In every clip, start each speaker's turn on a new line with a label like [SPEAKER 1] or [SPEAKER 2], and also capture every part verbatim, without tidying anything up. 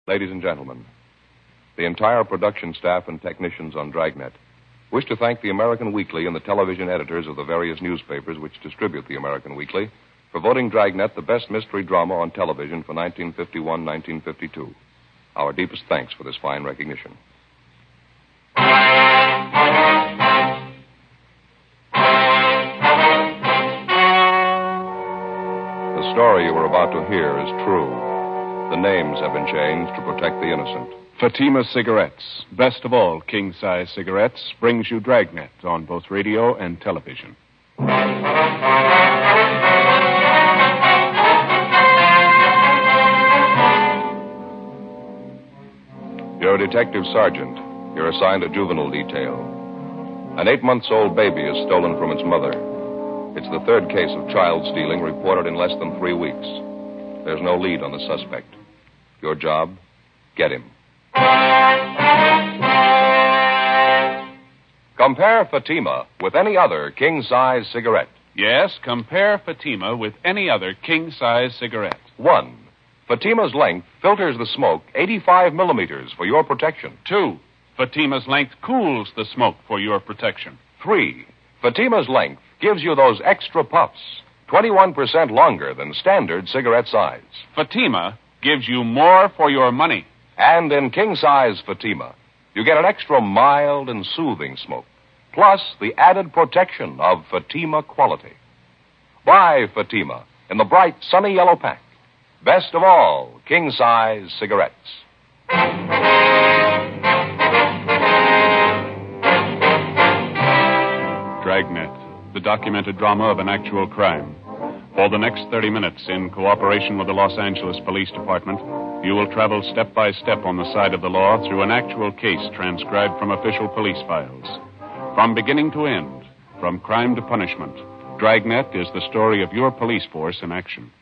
[SPEAKER 1] Ladies and gentlemen, the entire production staff and technicians on Dragnet wish to thank the American Weekly and the television editors of the various newspapers which distribute the American Weekly for voting Dragnet the best mystery drama on television for nineteen fifty-one nineteen fifty-two. Our deepest thanks for this fine recognition. The story you are about to hear is true. The names have been changed to protect the innocent.
[SPEAKER 2] Fatima Cigarettes, best of all king-size cigarettes, brings you Dragnet on both radio and television.
[SPEAKER 1] You're a detective sergeant. You're assigned a juvenile detail. An eight-months-old baby is stolen from its mother. It's the third case of child stealing reported in less than three weeks. There's no lead on the suspect. Your job, get him. Compare Fatima with any other king-size cigarette.
[SPEAKER 2] Yes, compare Fatima with any other king-size cigarette.
[SPEAKER 1] One, Fatima's length filters the smoke eighty-five millimeters for your protection.
[SPEAKER 2] Two, Fatima's length cools the smoke for your protection.
[SPEAKER 1] Three, Fatima's length gives you those extra puffs, twenty-one percent longer than standard cigarette size.
[SPEAKER 2] Fatima gives you more for your money.
[SPEAKER 1] And in king-size Fatima, you get an extra mild and soothing smoke, plus the added protection of Fatima quality. Buy Fatima in the bright, sunny yellow pack. Best of all, king-size cigarettes.
[SPEAKER 2] Dragnet, the documented drama of an actual crime. For the next thirty minutes, in cooperation with the Los Angeles Police Department, you will travel step by step on the side of the law through an actual case transcribed from official police files. From beginning to end, from crime to punishment, Dragnet is the story of your police force in action.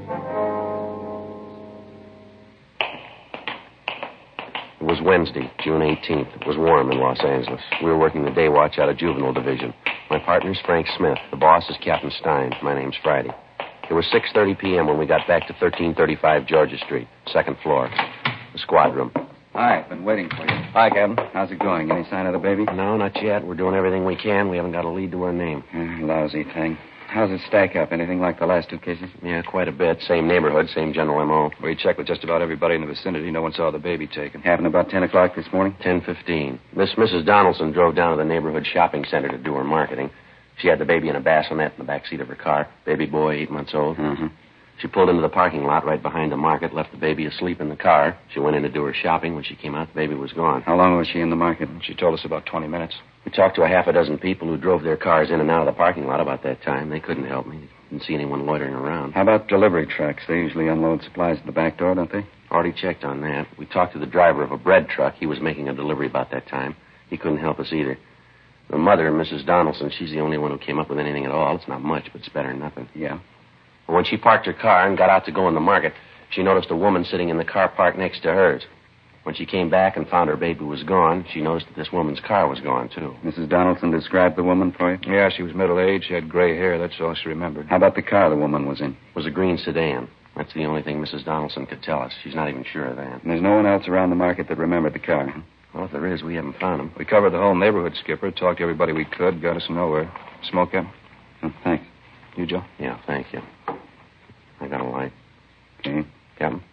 [SPEAKER 3] It was Wednesday, June eighteenth. It was warm in Los Angeles. We were working the day watch out of Juvenile Division. My partner's Frank Smith. The boss is Captain Stein. My name's Friday. It was six thirty p.m. when we got back to thirteen thirty-five Georgia Street, second floor, the squad room.
[SPEAKER 4] Hi, been waiting for you. Hi, Captain. How's it going? Any sign of the baby?
[SPEAKER 3] No, not yet. We're doing everything we can. We haven't got a lead to her name.
[SPEAKER 4] Uh, lousy thing. How's it stack up? Anything like the last two cases?
[SPEAKER 3] Yeah, quite a bit. Same neighborhood, same general M O.
[SPEAKER 4] We checked with just about everybody in the vicinity. No one saw the baby taken. Happened about ten o'clock this morning?
[SPEAKER 3] ten fifteen. This Missus Donaldson drove down to the neighborhood shopping center to do her marketing. She had the baby in a bassinet in the back seat of her car. Baby boy, eight months old.
[SPEAKER 4] Mm-hmm.
[SPEAKER 3] She pulled into the parking lot right behind the market, left the baby asleep in the car. She went in to do her shopping. When she came out, the baby was gone.
[SPEAKER 4] How long was she in the market? She told us about twenty minutes.
[SPEAKER 3] We talked to a half a dozen people who drove their cars in and out of the parking lot about that time. They couldn't help me. Didn't see anyone loitering around.
[SPEAKER 4] How about delivery trucks? They usually unload supplies at the back door, don't they?
[SPEAKER 3] Already checked on that. We talked to the driver of a bread truck. He was making a delivery about that time. He couldn't help us either. The mother, Missus Donaldson, she's the only one who came up with anything at all. It's not much, but it's better than nothing.
[SPEAKER 4] Yeah.
[SPEAKER 3] When she parked her car and got out to go in the market, she noticed a woman sitting in the car parked next to hers. When she came back and found her baby was gone, she noticed that this woman's car was gone, too.
[SPEAKER 4] Missus Donaldson described the woman for you?
[SPEAKER 5] Yeah, she was middle-aged. She had gray hair. That's all she remembered.
[SPEAKER 4] How about the car the woman was in?
[SPEAKER 3] It was a green sedan. That's the only thing Missus Donaldson could tell us. She's not even sure of that.
[SPEAKER 4] And there's no one else around the market that remembered the car, huh?
[SPEAKER 3] Well, if there is, we haven't found him.
[SPEAKER 5] We covered the whole neighborhood, Skipper. Talked to everybody we could. Got us nowhere. Smoke, Captain?
[SPEAKER 4] Oh, thanks.
[SPEAKER 5] You, Joe?
[SPEAKER 3] Yeah, thank you. I got a light.
[SPEAKER 4] Okay.
[SPEAKER 3] Captain?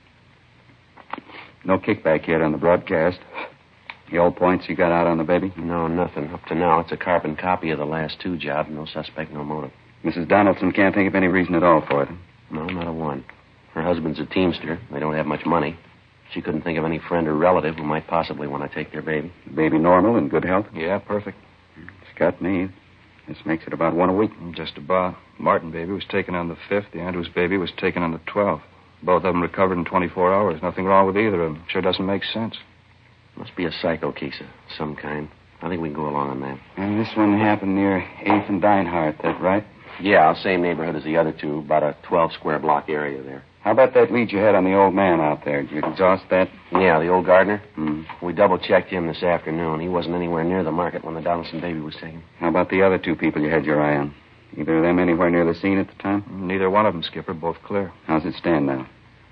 [SPEAKER 4] No kickback yet on the broadcast. The old points you got out on the baby?
[SPEAKER 3] No, nothing. Up to now, it's a carbon copy of the last two jobs. No suspect, no motive.
[SPEAKER 4] Missus Donaldson can't think of any reason at all for it.
[SPEAKER 3] No, not a one. Her husband's a teamster. They don't have much money. She couldn't think of any friend or relative who might possibly want to take their baby.
[SPEAKER 4] The baby normal and good health?
[SPEAKER 5] Yeah, perfect.
[SPEAKER 4] It's got me. This makes it about one a week.
[SPEAKER 5] Just about. Martin baby was taken on the fifth. The Andrews baby was taken on the twelfth. Both of them recovered in twenty-four hours. Nothing wrong with either of them. Sure doesn't make sense.
[SPEAKER 3] Must be a psycho case of some kind. I think we can go along on that.
[SPEAKER 4] And this one happened near eighth and Dinehart, that right?
[SPEAKER 3] Yeah, same neighborhood as the other two. About a twelve square block area there.
[SPEAKER 4] How about that lead you had on the old man out there? Did you exhaust that?
[SPEAKER 3] Yeah, the old gardener?
[SPEAKER 4] Hmm.
[SPEAKER 3] We double-checked him this afternoon. He wasn't anywhere near the market when the Donaldson baby was taken.
[SPEAKER 4] How about the other two people you had your eye on? Either of them anywhere near the scene at the time?
[SPEAKER 5] Neither one of them, Skipper. Both clear.
[SPEAKER 4] How's it stand now?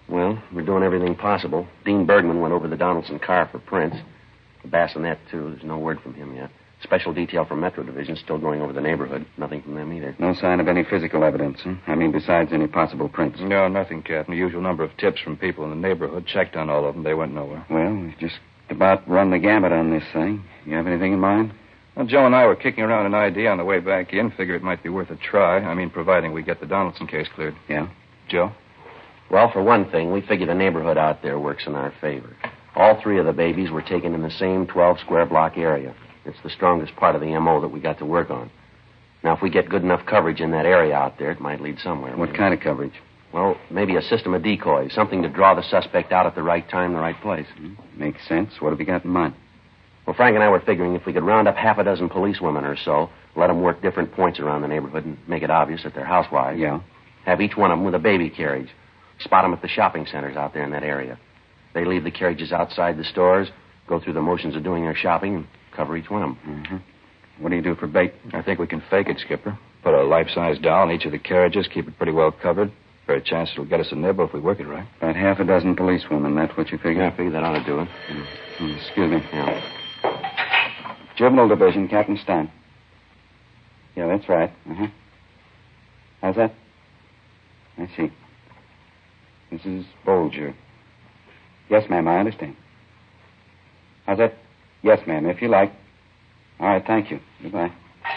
[SPEAKER 3] Well, we're doing everything possible. Dean Bergman went over the Donaldson car for prints. The bassinet, too. There's no word from him yet. Special detail from Metro Division still going over the neighborhood. Nothing from them either.
[SPEAKER 4] No sign of any physical evidence, huh? I mean, besides any possible prints.
[SPEAKER 5] No, nothing, Captain. The usual number of tips from people in the neighborhood. Checked on all of them. They went nowhere.
[SPEAKER 4] Well, we've just about run the gamut on this thing. You have anything in mind?
[SPEAKER 5] Well, Joe and I were kicking around an idea on the way back in. Figure it might be worth a try. I mean, providing we get the Donaldson case cleared.
[SPEAKER 4] Yeah?
[SPEAKER 5] Joe?
[SPEAKER 3] Well, for one thing, we figure the neighborhood out there works in our favor. All three of the babies were taken in the same twelve-square block area. It's the strongest part of the M O that we got to work on. Now, if we get good enough coverage in that area out there, it might lead somewhere.
[SPEAKER 4] What kind of coverage?
[SPEAKER 3] Well, maybe a system of decoys, something to draw the suspect out at the right time, the right place.
[SPEAKER 4] Mm-hmm. Makes sense. What have you got in mind?
[SPEAKER 3] Well, Frank and I were figuring if we could round up half a dozen policewomen or so, let them work different points around the neighborhood and make it obvious that they're housewives.
[SPEAKER 4] Yeah.
[SPEAKER 3] Have each one of them with a baby carriage. Spot them at the shopping centers out there in that area. They leave the carriages outside the stores, go through the motions of doing their shopping, and cover each one of them.
[SPEAKER 4] Mm-hmm. What do you do for bait?
[SPEAKER 5] I think we can fake it, Skipper. Put a life-size doll in each of the carriages, keep it pretty well covered. Very chance it'll get us a nibble if we work it right.
[SPEAKER 4] About half a dozen policewomen, that's what you figure?
[SPEAKER 3] Yeah, I figure that ought to do it.
[SPEAKER 4] Mm-hmm. Excuse me.
[SPEAKER 3] Yeah.
[SPEAKER 4] Juvenile Division, Captain Stein. Yeah, that's right. Uh-huh. How's that? I see. Missus Bolger. Yes, ma'am, I understand. How's that? Yes, ma'am, if you like. All right, thank you. Goodbye.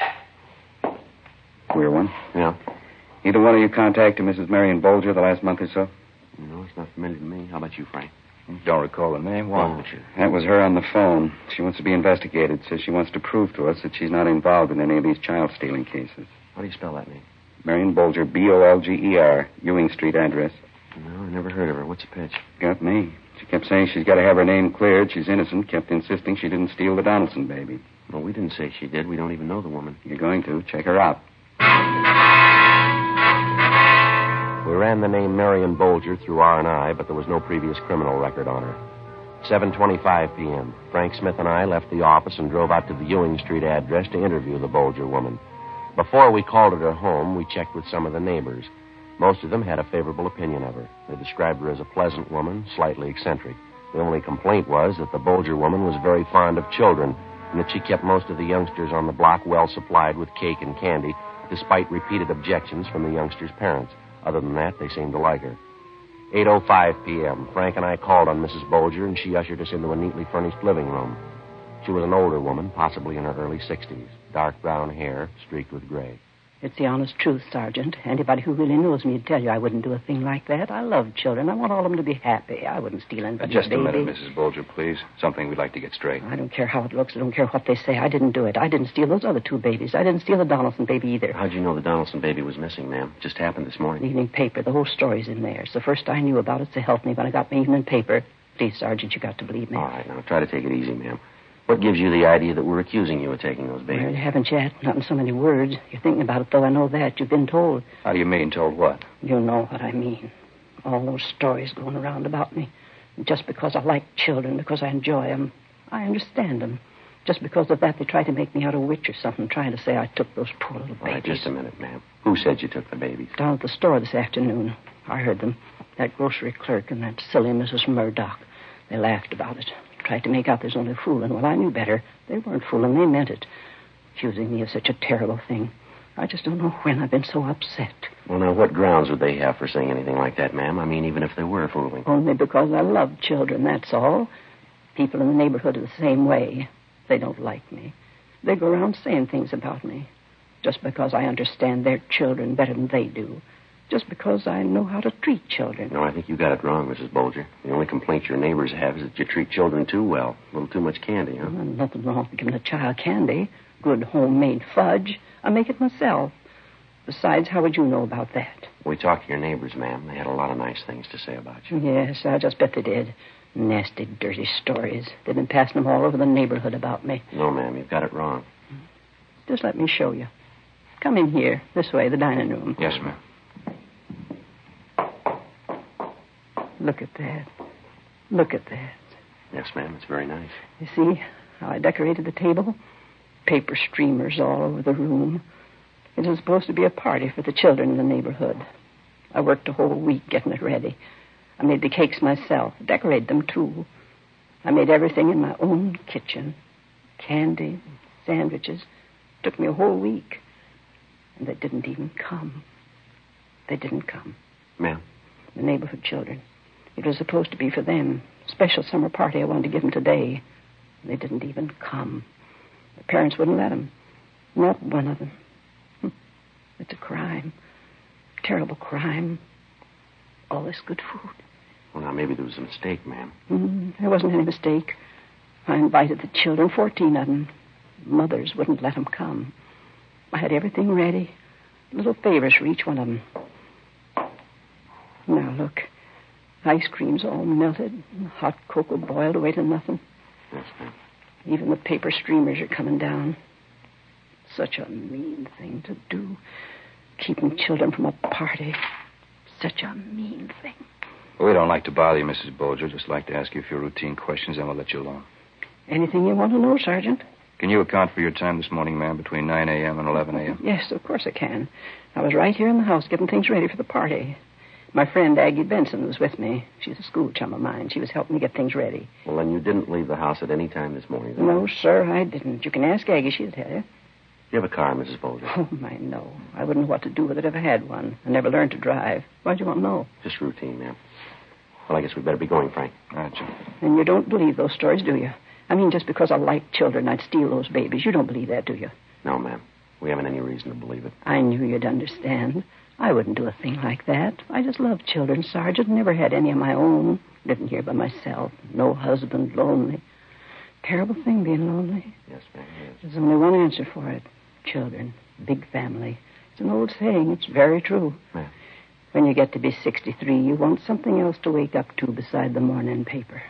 [SPEAKER 4] Queer one.
[SPEAKER 3] Yeah.
[SPEAKER 4] Either one of you contacted Missus Marion Bolger the last month or so?
[SPEAKER 3] No, it's not familiar to me. How about you, Frank?
[SPEAKER 5] Don't recall the name. Why would you?
[SPEAKER 4] That was her on the phone. She wants to be investigated. Says she wants to prove to us that she's not involved in any of these child-stealing cases.
[SPEAKER 3] How do you spell that name?
[SPEAKER 4] Marion Bolger, B O L G E R, Ewing Street address.
[SPEAKER 3] No, I never heard of her. What's the pitch?
[SPEAKER 4] Got me. She kept saying she's got to have her name cleared. She's innocent. Kept insisting she didn't steal the Donaldson baby.
[SPEAKER 3] Well, we didn't say she did. We don't even know the woman.
[SPEAKER 4] You're going to. Check her out.
[SPEAKER 3] We ran the name Marion Bolger through R and I, but there was no previous criminal record on her. seven twenty-five p.m. Frank Smith and I left the office and drove out to the Ewing Street address to interview the Bolger woman. Before we called at her home, we checked with some of the neighbors. Most of them had a favorable opinion of her. They described her as a pleasant woman, slightly eccentric. The only complaint was that the Bolger woman was very fond of children and that she kept most of the youngsters on the block well supplied with cake and candy, despite repeated objections from the youngsters' parents. Other than that, they seemed to like her. eight oh five p.m. Frank and I called on Missus Bolger, and she ushered us into a neatly furnished living room. She was an older woman, possibly in her early sixties. Dark brown hair, streaked with gray.
[SPEAKER 6] It's the honest truth, Sergeant. Anybody who really knows me would tell you I wouldn't do a thing like that. I love children. I want all of them to be happy. I wouldn't steal anything.
[SPEAKER 5] Uh, just a
[SPEAKER 6] baby.
[SPEAKER 5] minute, Missus Bolger, please. Something we'd like to get straight.
[SPEAKER 6] I don't care how it looks. I don't care what they say. I didn't do it. I didn't steal those other two babies. I didn't steal the Donaldson baby either.
[SPEAKER 3] How'd you know the Donaldson baby was missing, ma'am? Just happened this morning.
[SPEAKER 6] The evening paper. The whole story's in there. It's the first I knew about it, so help me when I got my evening paper. Please, Sergeant, you got to believe me.
[SPEAKER 3] All right, now try to take it easy, ma'am. What gives you the idea that we're accusing you of taking those babies?
[SPEAKER 6] Well, you haven't yet. Not in so many words. You're thinking about it, though. I know that. You've been told.
[SPEAKER 5] How do you mean, told what?
[SPEAKER 6] You know what I mean. All those stories going around about me. Just because I like children, because I enjoy them, I understand them. Just because of that, they try to make me out a witch or something, trying to say I took those poor little babies.
[SPEAKER 3] All right, just a minute, ma'am. Who said you took the babies?
[SPEAKER 6] Down at the store this afternoon. I heard them. That grocery clerk and that silly Missus Murdoch. They laughed about it. Tried to make out there's only fooling. Well, I knew better. They weren't fooling. They meant it. Accusing me of such a terrible thing. I just don't know when I've been so upset.
[SPEAKER 3] Well, now, what grounds would they have for saying anything like that, ma'am? I mean, even if they were fooling.
[SPEAKER 6] Only because I love children, that's all. People in the neighborhood are the same way. They don't like me. They go around saying things about me. Just because I understand their children better than they do. Just because I know how to treat children.
[SPEAKER 3] No, I think you got it wrong, Missus Bolger. The only complaint your neighbors have is that you treat children too well. A little too much candy, huh?
[SPEAKER 6] Well, nothing wrong with giving a child candy. Good homemade fudge. I make it myself. Besides, how would you know about that?
[SPEAKER 3] We talked to your neighbors, ma'am. They had a lot of nice things to say about you.
[SPEAKER 6] Yes, I just bet they did. Nasty, dirty stories. They've been passing them all over the neighborhood about me.
[SPEAKER 3] No, ma'am, you've got it wrong.
[SPEAKER 6] Just let me show you. Come in here, this way, the dining room.
[SPEAKER 5] Yes, ma'am.
[SPEAKER 6] Look at that. Look at that.
[SPEAKER 3] Yes, ma'am, it's very nice.
[SPEAKER 6] You see how I decorated the table? Paper streamers all over the room. It was supposed to be a party for the children in the neighborhood. I worked a whole week getting it ready. I made the cakes myself, decorated them, too. I made everything in my own kitchen. Candy, sandwiches. Took me a whole week. And they didn't even come. They didn't come.
[SPEAKER 3] Ma'am?
[SPEAKER 6] The neighborhood children. It was supposed to be for them. Special summer party I wanted to give them today. They didn't even come. The parents wouldn't let them. Not one of them. It's a crime. Terrible crime. All this good food.
[SPEAKER 3] Well, now, maybe there was a mistake, ma'am.
[SPEAKER 6] Mm, there wasn't any mistake. I invited the children, fourteen of them. Mothers wouldn't let them come. I had everything ready. Little favors for each one of them. Now, look. Ice cream's all melted. Hot cocoa boiled away to nothing.
[SPEAKER 3] Yes, ma'am.
[SPEAKER 6] Even the paper streamers are coming down. Such a mean thing to do. Keeping children from a party. Such a mean thing.
[SPEAKER 5] Well, we don't like to bother you, Missus Bolger. Just like to ask you a few routine questions, then we'll let you alone.
[SPEAKER 6] Anything you want to know, Sergeant?
[SPEAKER 5] Can you account for your time this morning, ma'am, between nine a.m. and eleven a.m.?
[SPEAKER 6] Yes, of course I can. I was right here in the house getting things ready for the party. My friend Aggie Benson was with me. She's a school chum of mine. She was helping me get things ready.
[SPEAKER 3] Well, then you didn't leave the house at any time this morning, then?
[SPEAKER 6] No, sir, I didn't. You can ask Aggie. She'll tell you.
[SPEAKER 3] You have a car, Missus Bolger?
[SPEAKER 6] Oh, my, no. I wouldn't know what to do with it if I had one. I never learned to drive. Why'd you want to know?
[SPEAKER 3] Just routine, ma'am. Well, I guess we'd better be going, Frank.
[SPEAKER 5] All right, Jim.
[SPEAKER 6] And you don't believe those stories, do you? I mean, just because I like children, I'd steal those babies. You don't believe that, do you?
[SPEAKER 3] No, ma'am. We haven't any reason to believe it.
[SPEAKER 6] I knew you'd understand. I wouldn't do a thing like that. I just love children, Sergeant. Never had any of my own. Living here by myself. No husband, lonely. Terrible thing, being lonely.
[SPEAKER 3] Yes, ma'am, yes.
[SPEAKER 6] There's only one answer for it. Children. Big family. It's an old saying. It's very true.
[SPEAKER 3] Ma'am.
[SPEAKER 6] When you get to be sixty-three, you want something else to wake up to beside the morning paper.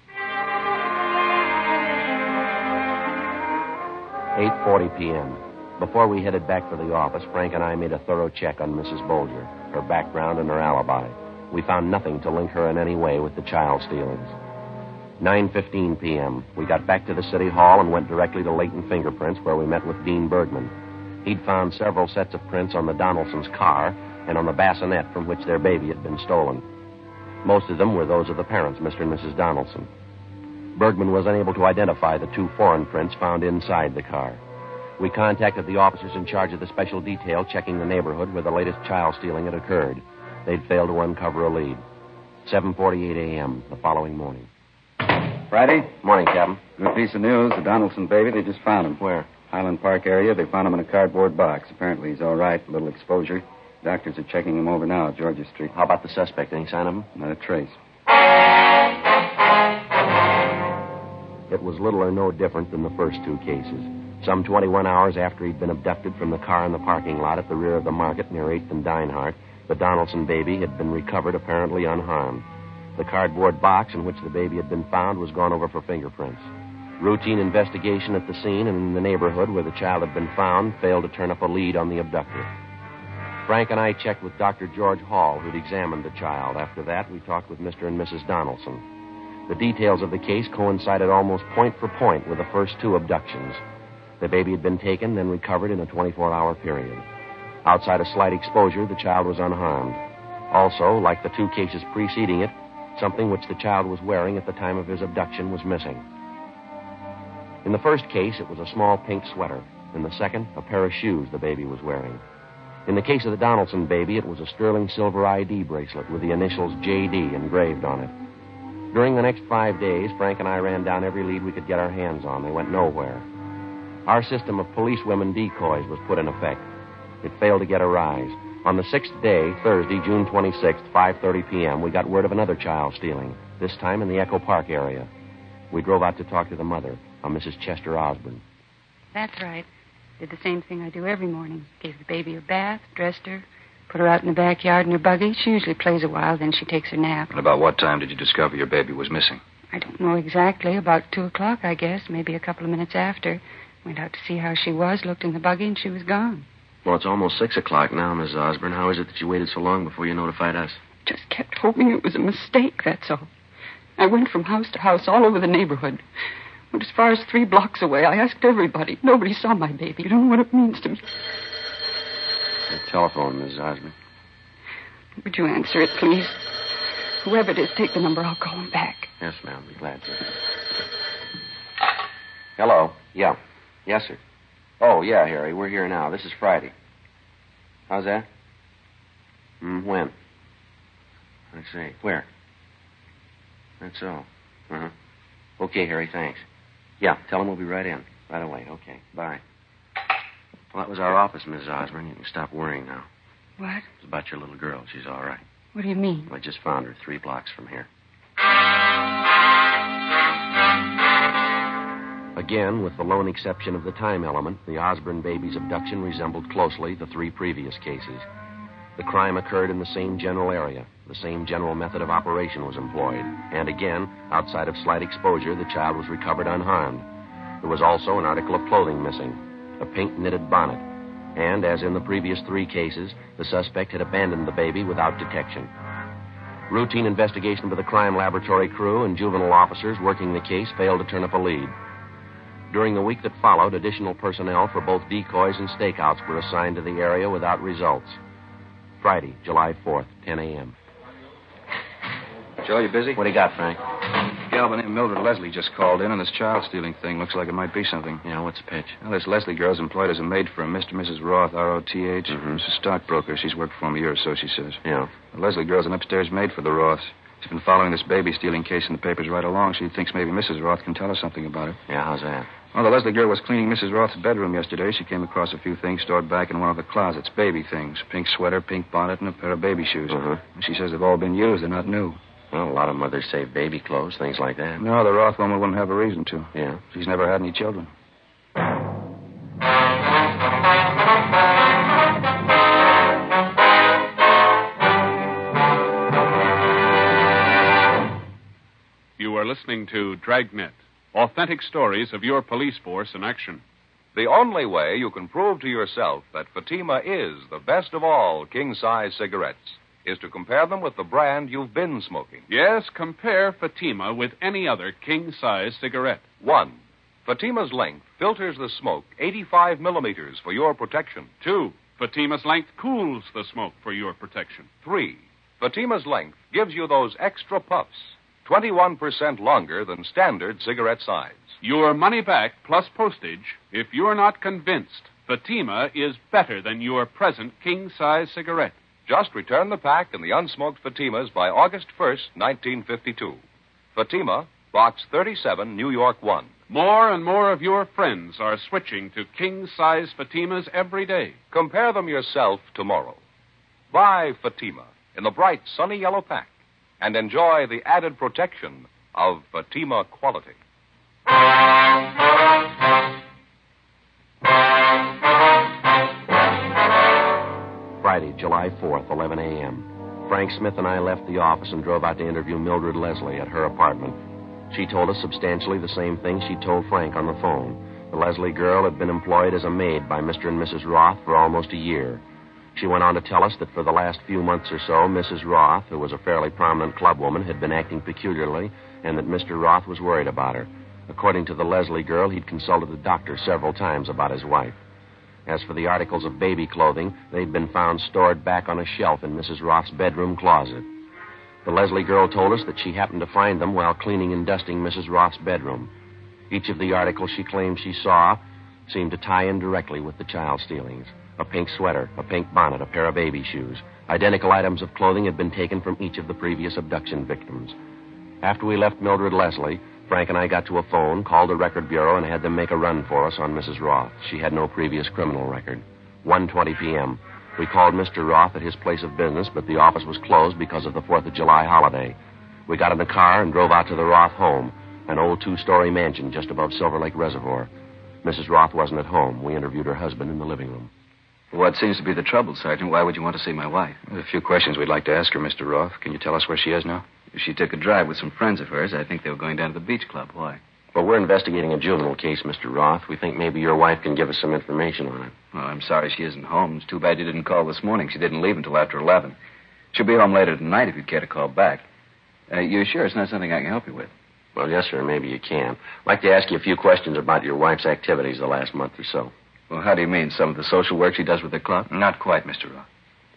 [SPEAKER 3] eight forty p.m. Before we headed back for the office, Frank and I made a thorough check on Missus Bolger, her background and her alibi. We found nothing to link her in any way with the child stealings. nine fifteen p.m. We got back to the city hall and went directly to Leighton Fingerprints, where we met with Dean Bergman. He'd found several sets of prints on the Donaldsons' car and on the bassinet from which their baby had been stolen. Most of them were those of the parents, Mister and Missus Donaldson. Bergman was unable to identify the two foreign prints found inside the car. We contacted the officers in charge of the special detail checking the neighborhood where the latest child stealing had occurred. They'd failed to uncover a lead. seven forty-eight a.m. the following morning.
[SPEAKER 4] Friday?
[SPEAKER 3] Morning, Captain.
[SPEAKER 4] Good piece of news. The Donaldson baby, they just found him.
[SPEAKER 3] Where?
[SPEAKER 4] Highland Park area. They found him in a cardboard box. Apparently he's all right. A little exposure. Doctors are checking him over now at Georgia Street.
[SPEAKER 3] How about the suspect? Any sign of him?
[SPEAKER 4] Not a trace.
[SPEAKER 3] It was little or no different than the first two cases. Some twenty-one hours after he'd been abducted from the car in the parking lot at the rear of the market near eighth and Dinehart, the Donaldson baby had been recovered apparently unharmed. The cardboard box in which the baby had been found was gone over for fingerprints. Routine investigation at the scene and in the neighborhood where the child had been found failed to turn up a lead on the abductor. Frank and I checked with Doctor George Hall, who'd examined the child. After that, we talked with Mister and Missus Donaldson. The details of the case coincided almost point for point with the first two abductions. The baby had been taken, then recovered in a twenty-four hour period. Outside a slight exposure, the child was unharmed. Also, like the two cases preceding it, something which the child was wearing at the time of his abduction was missing. In the first case, it was a small pink sweater. In the second, a pair of shoes the baby was wearing. In the case of the Donaldson baby, it was a sterling silver I D bracelet with the initials J D engraved on it. During the next five days, Frank and I ran down every lead we could get our hands on. They went nowhere. Our system of policewomen decoys was put in effect. It failed to get a rise. On the sixth day, Thursday, June twenty-sixth, five thirty p.m., we got word of another child stealing, this time in the Echo Park area. We drove out to talk to the mother, a Missus Chester Osborne.
[SPEAKER 7] That's right. Did the same thing I do every morning. Gave the baby a bath, dressed her, put her out in the backyard in her buggy. She usually plays a while, then she takes her nap.
[SPEAKER 5] And about what time did you discover your baby was missing?
[SPEAKER 7] I don't know exactly. About two o'clock, I guess. Maybe a couple of minutes after. Went out to see how she was, looked in the buggy, and she was gone.
[SPEAKER 3] Well, it's almost six o'clock now, Miss Osborne. How is it that you waited so long before you notified us?
[SPEAKER 7] Just kept hoping it was a mistake, that's all. I went from house to house all over the neighborhood. Went as far as three blocks away. I asked everybody. Nobody saw my baby. You don't know what it means to me.
[SPEAKER 3] The telephone, Miss Osborne.
[SPEAKER 7] Would you answer it, please? Whoever it is, take the number. I'll call him back.
[SPEAKER 3] Yes, ma'am. Be glad to. Hello. Yeah. Yes, sir. Oh, yeah, Harry. We're here now. This is Friday. How's that? Mm, when? I see. Where? That's all. Uh-huh. Okay, Harry, thanks. Yeah, tell him we'll be right in. Right away. Okay, bye. Well, that was our office, Missus Osborne. You can stop worrying now.
[SPEAKER 7] What?
[SPEAKER 3] It's about your little girl. She's all right.
[SPEAKER 7] What do you mean?
[SPEAKER 3] I just found her three blocks from here. Again, with the lone exception of the time element, the Osborne baby's abduction resembled closely the three previous cases. The crime occurred in the same general area. The same general method of operation was employed. And again, outside of slight exposure, the child was recovered unharmed. There was also an article of clothing missing, a pink knitted bonnet. And, as in the previous three cases, the suspect had abandoned the baby without detection. Routine investigation by the crime laboratory crew and juvenile officers working the case failed to turn up a lead. During the week that followed, additional personnel for both decoys and stakeouts were assigned to the area without results. Friday, July fourth, ten a.m.
[SPEAKER 5] Joe, you busy?
[SPEAKER 3] What do you got, Frank?
[SPEAKER 5] A gal by the name of Mildred Leslie just called in, and this child stealing thing looks like it might be something.
[SPEAKER 3] Yeah, what's the pitch?
[SPEAKER 5] Well, this Leslie girl's employed as a maid for a Mister and Missus Roth, R O T H.
[SPEAKER 3] Mm-hmm.
[SPEAKER 5] She's a stockbroker. She's worked for him a year or so, she says.
[SPEAKER 3] Yeah.
[SPEAKER 5] The Leslie girl's an upstairs maid for the Roths. She's been following this baby stealing case in the papers right along. She thinks maybe Missus Roth can tell us something about it.
[SPEAKER 3] Yeah, how's that?
[SPEAKER 5] Well, the Leslie girl was cleaning Missus Roth's bedroom yesterday. She came across a few things stored back in one of the closets. Baby things. Pink sweater, pink bonnet, and a pair of baby shoes.
[SPEAKER 3] Uh-huh.
[SPEAKER 5] She says they've all been used. They're not new.
[SPEAKER 3] Well, a lot of mothers save baby clothes, things like that.
[SPEAKER 5] No, the Roth woman wouldn't have a reason to.
[SPEAKER 3] Yeah?
[SPEAKER 5] She's never had any children.
[SPEAKER 2] You are listening to Dragnet, authentic stories of your police force in action.
[SPEAKER 1] The only way you can prove to yourself that Fatima is the best of all king-size cigarettes is to compare them with the brand you've been smoking.
[SPEAKER 2] Yes, compare Fatima with any other king-size cigarette.
[SPEAKER 1] One, Fatima's length filters the smoke eighty-five millimeters for your protection.
[SPEAKER 2] Two, Fatima's length cools the smoke for your protection.
[SPEAKER 1] Three, Fatima's length gives you those extra puffs, twenty-one percent longer than standard cigarette size.
[SPEAKER 2] Your money back plus postage if you're not convinced Fatima is better than your present king-size cigarette.
[SPEAKER 1] Just return the pack and the unsmoked Fatimas by August first, nineteen fifty-two. Fatima, Box thirty-seven, New York one.
[SPEAKER 2] More and more of your friends are switching to king-size Fatimas every day.
[SPEAKER 1] Compare them yourself tomorrow. Buy Fatima in the bright, sunny yellow pack and enjoy the added protection of Fatima quality.
[SPEAKER 3] Friday, July fourth, eleven a.m. Frank Smith and I left the office and drove out to interview Mildred Leslie at her apartment. She told us substantially the same thing she told Frank on the phone. The Leslie girl had been employed as a maid by Mister and Missus Roth for almost a year. She went on to tell us that for the last few months or so, Missus Roth, who was a fairly prominent clubwoman, had been acting peculiarly, and that Mister Roth was worried about her. According to the Leslie girl, he'd consulted the doctor several times about his wife. As for the articles of baby clothing, they'd been found stored back on a shelf in Missus Roth's bedroom closet. The Leslie girl told us that she happened to find them while cleaning and dusting Missus Roth's bedroom. Each of the articles she claimed she saw seemed to tie in directly with the child stealings. A pink sweater, a pink bonnet, a pair of baby shoes. Identical items of clothing had been taken from each of the previous abduction victims. After we left Mildred Leslie, Frank and I got to a phone, called the record bureau, and had them make a run for us on Missus Roth. She had no previous criminal record. one twenty p.m. We called Mister Roth at his place of business, but the office was closed because of the fourth of July holiday. We got in the car and drove out to the Roth home, an old two-story mansion just above Silver Lake Reservoir. Missus Roth wasn't at home. We interviewed her husband in the living room.
[SPEAKER 8] What seems to be the trouble, Sergeant? Why would you want to see my wife?
[SPEAKER 5] There's a few questions we'd like to ask her, Mister Roth. Can you tell us where she is now?
[SPEAKER 8] She took a drive with some friends of hers. I think they were going down to the beach club. Why?
[SPEAKER 3] Well, we're investigating a juvenile case, Mister Roth. We think maybe your wife can give us some information on it.
[SPEAKER 8] Oh, I'm sorry she isn't home. It's too bad you didn't call this morning. She didn't leave until after eleven. She'll be home later tonight if you'd care to call back. Uh, you're sure it's not something I can help you with?
[SPEAKER 3] Well, yes, sir. Maybe you can. I'd like to ask you a few questions about your wife's activities the last month or so.
[SPEAKER 8] Well, how do you mean? Some of the social work she does with the club?
[SPEAKER 5] Not quite, Mister Roth.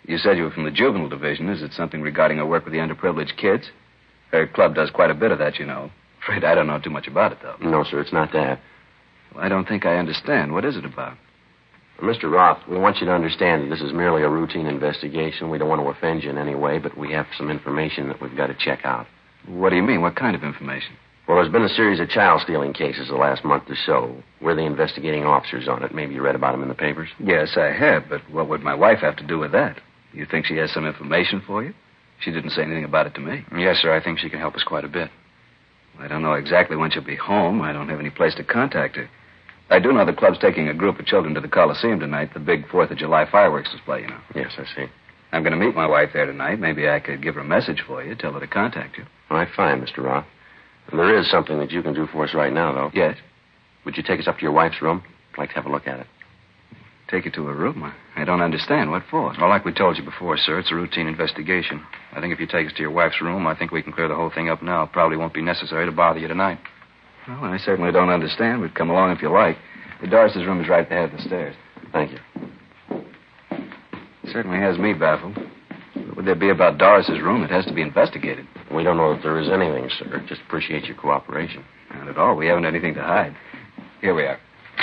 [SPEAKER 8] You said you were from the juvenile division. Is it something regarding her work with the underprivileged kids? Her club does quite a bit of that, you know. Afraid I don't know too much about it, though.
[SPEAKER 3] No, sir, it's not that.
[SPEAKER 8] Well, I don't think I understand. What is it about?
[SPEAKER 3] Well, Mister Roth, we want you to understand that this is merely a routine investigation. We don't want to offend you in any way, but we have some information that we've got to check out.
[SPEAKER 8] What do you mean? What kind of information?
[SPEAKER 3] Well, there's been a series of child stealing cases the last month or so. We're the investigating officers on it. Maybe you read about them in the papers.
[SPEAKER 8] Yes, I have, but what would my wife have to do with that? You think she has some information for you? She didn't say anything about it to me.
[SPEAKER 5] Yes, sir. I think she can help us quite a bit.
[SPEAKER 8] I don't know exactly when she'll be home. I don't have any place to contact her. I do know the club's taking a group of children to the Coliseum tonight, the big fourth of July fireworks display, you know.
[SPEAKER 3] Yes, I see.
[SPEAKER 8] I'm going to meet my wife there tonight. Maybe I could give her a message for you, tell her to contact you.
[SPEAKER 3] All right, fine, Mister Roth. And there is something that you can do for us right now, though.
[SPEAKER 8] Yes?
[SPEAKER 3] Would you take us up to your wife's room? I'd like to have a look at it.
[SPEAKER 8] Take her to her room? I, I don't understand. What for?
[SPEAKER 5] Well, like we told you before, sir, it's a routine investigation. I think if you take us to your wife's room, I think we can clear the whole thing up now. It probably won't be necessary to bother you tonight.
[SPEAKER 8] Well, I certainly don't understand, but come along if you like. The Doris's room is right at the head of the stairs.
[SPEAKER 3] Thank you.
[SPEAKER 8] It certainly has me baffled. What would there be about Doris's room? It has to be investigated.
[SPEAKER 3] We don't know that there is anything, sir. Just appreciate your cooperation.
[SPEAKER 8] Not at all. We haven't anything to hide. Here we are.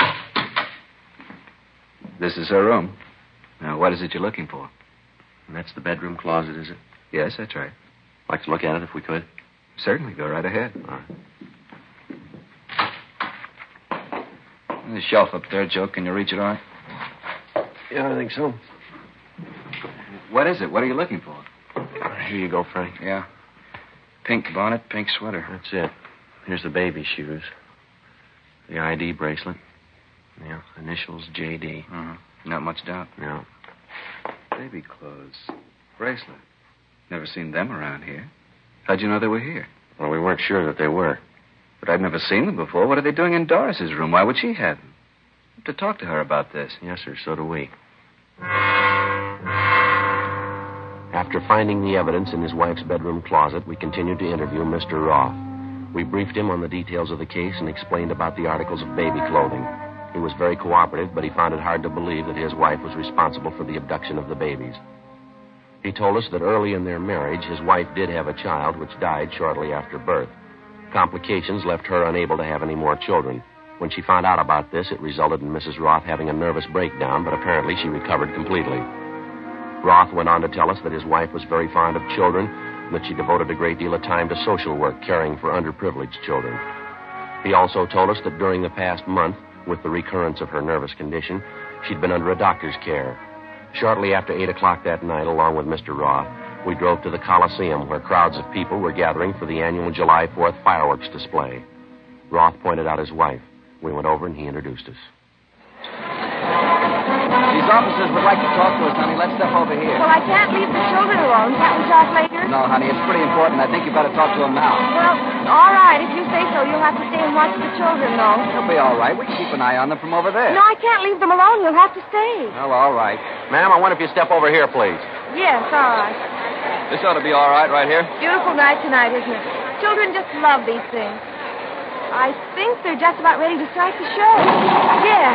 [SPEAKER 8] This is her room. Now, what is it you're looking for?
[SPEAKER 3] And that's the bedroom closet, is it?
[SPEAKER 8] Yes, that's right.
[SPEAKER 3] I'd like to look at it if we could.
[SPEAKER 8] Certainly. Go right ahead.
[SPEAKER 3] All right.
[SPEAKER 5] There's a shelf up there, Joe. Can you reach it all right?
[SPEAKER 3] Yeah, I think so.
[SPEAKER 8] What is it? What are you looking for?
[SPEAKER 3] Here you go, Frank.
[SPEAKER 5] Yeah. Pink bonnet, pink sweater.
[SPEAKER 3] That's it. Here's the baby shoes. The I D bracelet. Yeah, initials J D.
[SPEAKER 5] Mm-hmm. Not much doubt.
[SPEAKER 3] Yeah.
[SPEAKER 8] Baby clothes. Bracelet. Never seen them around here. How'd you know they were here?
[SPEAKER 3] Well, we weren't sure that they were.
[SPEAKER 8] But I've never seen them before. What are they doing in Doris's room? Why would she have them? I have to talk to her about this.
[SPEAKER 3] Yes, sir, so do we. After finding the evidence in his wife's bedroom closet, we continued to interview Mister Roth. We briefed him on the details of the case and explained about the articles of baby clothing. He was very cooperative, but he found it hard to believe that his wife was responsible for the abduction of the babies. He told us that early in their marriage, his wife did have a child which died shortly after birth. Complications left her unable to have any more children. When she found out about this, it resulted in Missus Roth having a nervous breakdown, but apparently she recovered completely. Roth went on to tell us that his wife was very fond of children and that she devoted a great deal of time to social work, caring for underprivileged children. He also told us that during the past month, with the recurrence of her nervous condition, she'd been under a doctor's care. Shortly after eight o'clock that night, along with Mister Roth, we drove to the Coliseum, where crowds of people were gathering for the annual July fourth fireworks display. Roth pointed out his wife. We went over and he introduced us.
[SPEAKER 9] These officers would like to talk to us, honey. Let's step over here.
[SPEAKER 10] Well, I can't leave the children alone. Can't we talk later?
[SPEAKER 9] No, honey, it's pretty important. I think you better talk to them now.
[SPEAKER 10] Well, all right. If you say so, you'll have to stay and watch the children, though.
[SPEAKER 9] They'll be all right. We can keep an eye on them from over there.
[SPEAKER 10] No, I can't leave them alone. You'll have to stay.
[SPEAKER 9] Well, all right.
[SPEAKER 3] Ma'am, I wonder if you step over here, please.
[SPEAKER 10] Yes, all right.
[SPEAKER 9] This ought to be all right right here.
[SPEAKER 10] Beautiful night tonight, isn't it? Children just love these things. I think they're just about ready to start the show. Yeah.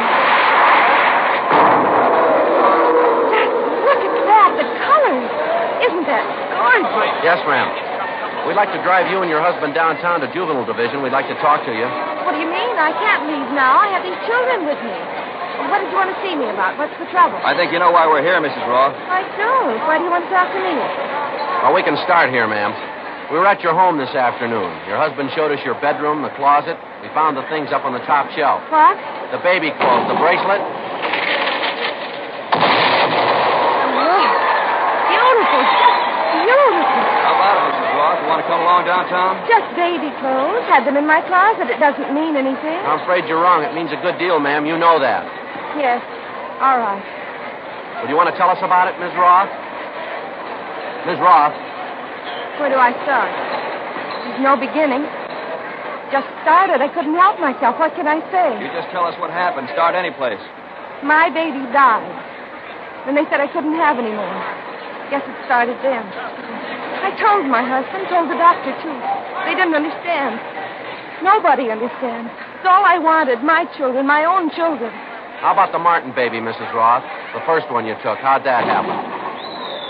[SPEAKER 10] Look at that, the colors. Isn't that gorgeous?
[SPEAKER 3] Yes, ma'am. We'd like to drive you and your husband downtown to Juvenile Division. We'd like to talk to you.
[SPEAKER 10] What do you mean? I can't leave now. I have these children with me. Well, what did you want to see me about? What's the trouble?
[SPEAKER 9] I think you know why we're here, Missus Roth.
[SPEAKER 10] I don't. Why do you want to talk to me?
[SPEAKER 3] Well, we can start here, ma'am. We were at your home this afternoon. Your husband showed us your bedroom, the closet. We found the things up on the top shelf.
[SPEAKER 10] What?
[SPEAKER 3] The baby clothes, the bracelet.
[SPEAKER 10] Oh, beautiful. Just beautiful.
[SPEAKER 9] How about it, Missus Roth? You want to come along downtown?
[SPEAKER 10] Just baby clothes. Had them in my closet. It doesn't mean anything.
[SPEAKER 3] I'm afraid you're wrong. It means a good deal, ma'am. You know that.
[SPEAKER 10] Yes. All right.
[SPEAKER 3] Would you want to tell us about it, Miss Roth? Miss Roth?
[SPEAKER 10] Where do I start? There's no beginning. Just started. I couldn't help myself. What can I say?
[SPEAKER 9] You just tell us what happened. Start any place.
[SPEAKER 10] My baby died. Then they said I couldn't have any more. Guess it started then. I told my husband, told the doctor, too. They didn't understand. Nobody understands. It's all I wanted. My children, my own children.
[SPEAKER 3] How about the Martin baby, Missus Roth? The first one you took. How'd that happen?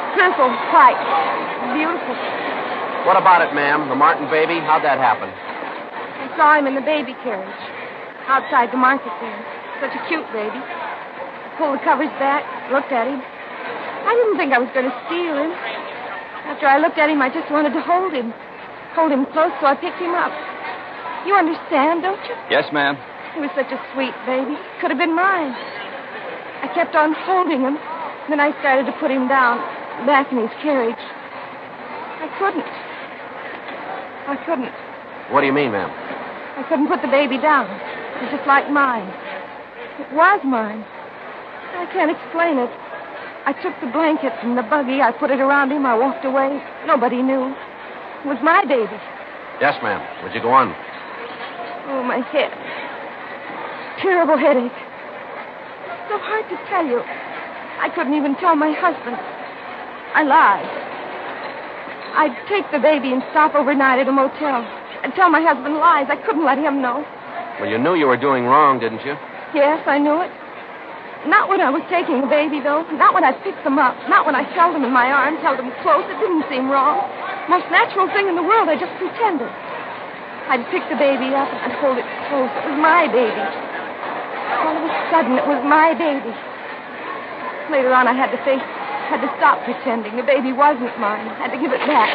[SPEAKER 10] purple, white. Beautiful.
[SPEAKER 3] What about it, ma'am? The Martin baby? How'd that happen?
[SPEAKER 10] I saw him in the baby carriage outside the market there. Such a cute baby. I pulled the covers back, looked at him. I didn't think I was going to steal him. After I looked at him, I just wanted to hold him. Hold him close, so I picked him up. You understand, don't you?
[SPEAKER 9] Yes, ma'am.
[SPEAKER 10] He was such a sweet baby. Could have been mine. I kept on holding him. Then I started to put him down, back in his carriage. I couldn't. I couldn't.
[SPEAKER 3] What do you mean, ma'am?
[SPEAKER 10] I couldn't put the baby down. It was just like mine. It was mine. I can't explain it. I took the blanket from the buggy. I put it around him. I walked away. Nobody knew. It was my baby.
[SPEAKER 3] Yes, ma'am. Would you go on?
[SPEAKER 10] Oh, my head. Terrible headache. It's so hard to tell you. I couldn't even tell my husband. I lied. I'd take the baby and stop overnight at a motel. I'd tell my husband lies. I couldn't let him know.
[SPEAKER 3] Well, you knew you were doing wrong, didn't you?
[SPEAKER 10] Yes, I knew it. Not when I was taking the baby, though. Not when I picked them up. Not when I held them in my arms, held them close. It didn't seem wrong. Most natural thing in the world. I just pretended. I'd pick the baby up and I'd hold it close. It was my baby. All of a sudden, it was my baby. Later on, I had to face, had to stop pretending. The baby wasn't mine. I had to give it back.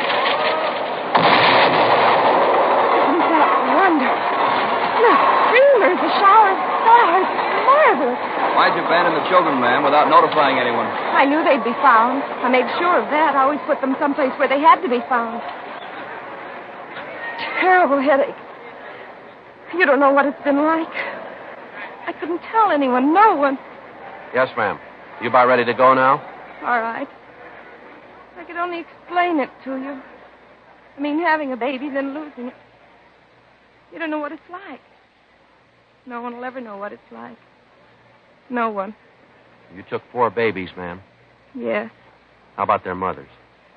[SPEAKER 10] Isn't that wonderful? Look, streamers, a shower of stars. Marvelous.
[SPEAKER 9] Why'd you abandon the children, ma'am, without notifying anyone?
[SPEAKER 10] I knew they'd be found. I made sure of that. I always put them someplace where they had to be found. Terrible headache. You don't know what it's been like. I couldn't tell anyone, no one.
[SPEAKER 3] Yes, ma'am. You about ready to go now?
[SPEAKER 10] All right. I could only explain it to you. I mean, having a baby, then losing it. You don't know what it's like. No one will ever know what it's like. No one.
[SPEAKER 3] You took four babies, ma'am.
[SPEAKER 10] Yes.
[SPEAKER 3] How about their mothers?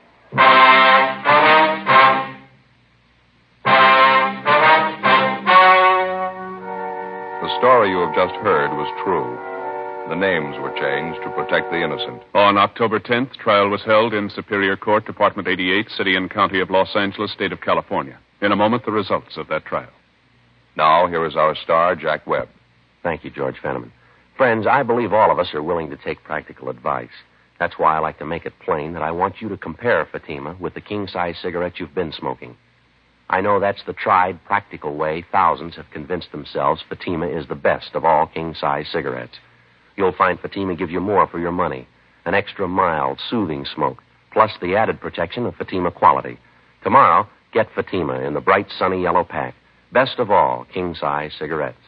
[SPEAKER 1] The story you have just heard was true. The names were changed to protect the innocent.
[SPEAKER 2] On October tenth, trial was held in Superior Court, Department eighty-eight, City and County of Los Angeles, State of California. In a moment, the results of that trial.
[SPEAKER 1] Now, here is our star, Jack Webb.
[SPEAKER 3] Thank you, George Fenneman. Friends, I believe all of us are willing to take practical advice. That's why I like to make it plain that I want you to compare Fatima with the king-size cigarette you've been smoking. I know that's the tried, practical way thousands have convinced themselves Fatima is the best of all king-size cigarettes. You'll find Fatima give you more for your money, an extra mild, soothing smoke, plus the added protection of Fatima quality. Tomorrow, get Fatima in the bright, sunny yellow pack. Best of all king-size cigarettes.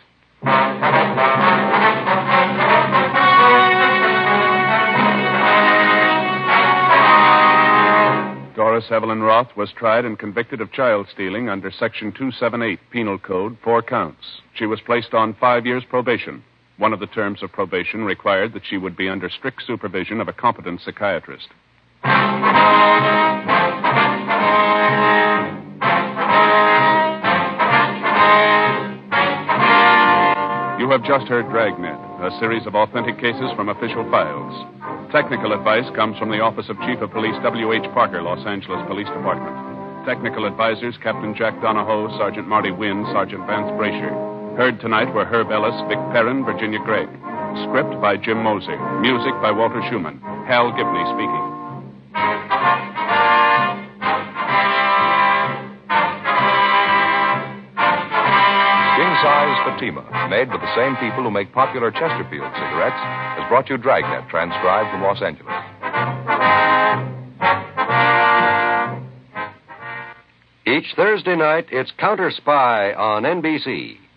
[SPEAKER 2] Doris Evelyn Roth was tried and convicted of child stealing under Section two seventy-eight Penal Code, four counts. She was placed on five years probation. One of the terms of probation required that she would be under strict supervision of a competent psychiatrist. You have just heard Dragnet, a series of authentic cases from official files. Technical advice comes from the Office of Chief of Police W H Parker, Los Angeles Police Department. Technical advisors Captain Jack Donahoe, Sergeant Marty Wynn, Sergeant Vance Brasher. Heard tonight were Herb Ellis, Vic Perrin, Virginia Gregg. Script by Jim Moser. Music by Walter Schumann. Hal Gibney speaking.
[SPEAKER 1] King-size Fatima, made with the same people who make popular Chesterfield cigarettes, has brought you Dragnet, transcribed from Los Angeles.
[SPEAKER 11] Each Thursday night, it's Counter Spy on N B C.